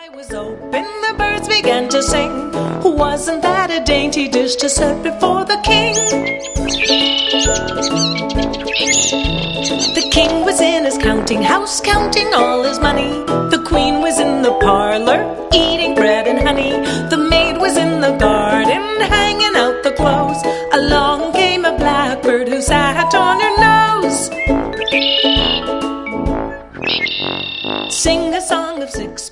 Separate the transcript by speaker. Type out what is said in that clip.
Speaker 1: was open, the birds began to sing. Wasn't that a dainty dish to set before the king? The king was in his counting house, counting all his money. The queen was in the parlor, eating bread and honey. The maid was in the garden, hanging out the clothes. Along came a blackbird who sat on her nose. Sing a song of six